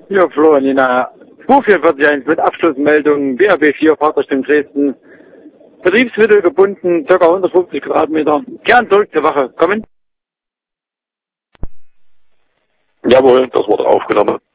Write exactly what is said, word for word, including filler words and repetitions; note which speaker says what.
Speaker 1: Ja, Flo, Nina. Buch vierundvierzig mit Abschlussmeldung B R B vier Partnerstimm Dresden. Betriebsmittel gebunden, ca. hundertfünfzig Quadratmeter. Gern zurück zur Wache. Kommen.
Speaker 2: Jawohl, das wurde aufgenommen.